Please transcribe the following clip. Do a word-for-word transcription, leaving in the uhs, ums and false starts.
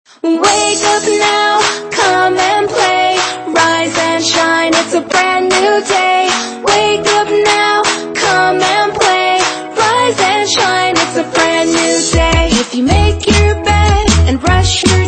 Wake up now, come and play. Rise and shine, it's a brand new day. Wake up now, come and play. Rise and shine, it's a brand new day. If you make your bed and brush your